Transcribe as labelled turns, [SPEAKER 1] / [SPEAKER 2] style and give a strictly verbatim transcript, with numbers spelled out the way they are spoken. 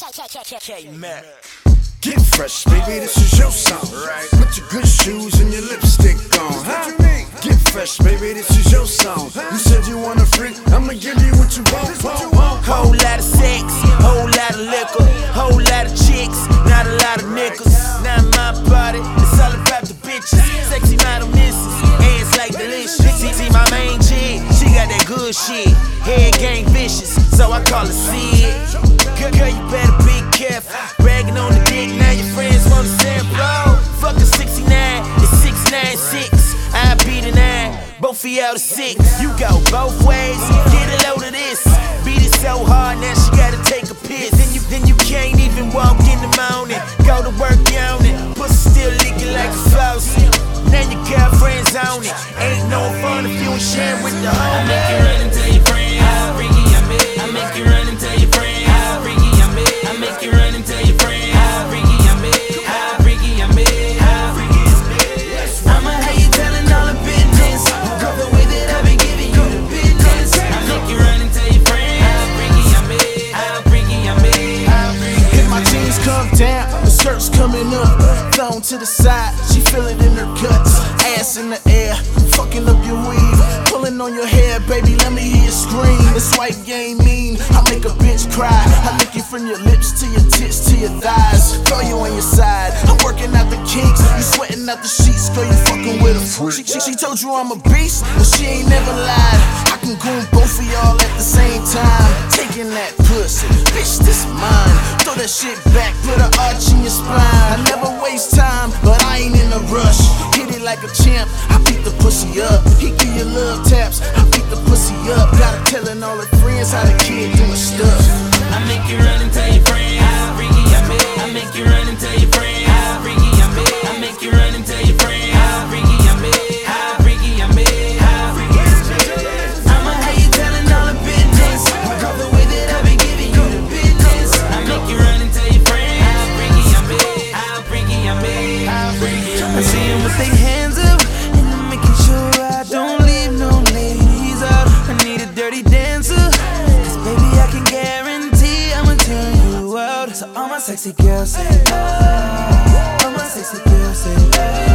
[SPEAKER 1] K-Mac.
[SPEAKER 2] Get fresh, baby, this is your song. Right. Put your good shoes and your lipstick on. Huh? Get fresh, baby, this is your song. You said you want a freak, I'ma give you what you want. What you want.
[SPEAKER 1] Whole lot of sex, whole lot of liquor, whole lot of chicks, not a lot of niggas. Not my party, it's all about the bitches. Sexy model misses, ass like delicious. See, see my main chick, she got that good shit. Head game vicious, so I call her Sid. Girl, girl, you better be careful. Bragging on the dick, now your friends wanna sample. Fuck a sixty-nine, it's six nine six. I beat a nine, both of y'all the six. You go both ways, get a load of this. Beat it so hard, now she gotta take a piss. Then you, then you can't even walk in the morning. Go to work yawning, pussy still leaking like a faucet. Now your girlfriend's on it. Ain't no fun if you ain't sharing with the homie.
[SPEAKER 3] I make you run and tell your friends how freaky I'm in. I make you run and tell your friends how freaky I'm in. I make you run and tell your friends how freaky I'm in. How freaky I'm in. How freaky I'm in. I'ma have you telling all the business. Girl, the way that I be giving you the business. I make you run and tell your friends how freaky I'm in. How freaky I'm in. How freaky.
[SPEAKER 4] If my jeans come down, the skirt's coming up, thrown to the side, she feel it in her guts. Ass in the air, fucking up your weave, pulling on your hair, baby, let me hear you scream. This white game mean, I make a bitch cry. I lick you from your lips to your tits to your thighs, throw you on your side. I'm working out the kinks, you sweating out the sheets, girl, you fucking with a freak. She, she, she told you I'm a beast, but she ain't never lied. I can goon both of y'all at the same time, taking that pussy, bitch, this mine. Throw that shit back, put an arch in your spine. I never waste time, but I ain't in a rush. Hit it like a champ, I beat the pussy up. He give you love taps, I beat the pussy up. Gotta tellin' all her friends how the kid doing stuff.
[SPEAKER 3] I make you run and tell your friends how freaky I'm in. I make you run and tell your friends how freaky I'm in. I make you run and tell your friends how freaky I'm in. How freaky I'm in. How freaky I'm in. I'ma have you telling all the business. Girl, the way that I be giving you the business. I make you run and tell your friends how freaky I'm in. How freaky I'm in. How freaky I'm in.
[SPEAKER 1] I see them with their hands up, and I'm making sure I don't leave no ladies out. I need a dirty dancer, cause baby I can guarantee I'ma turn you out. So all my sexy girls say, oh, all my sexy girls say, oh.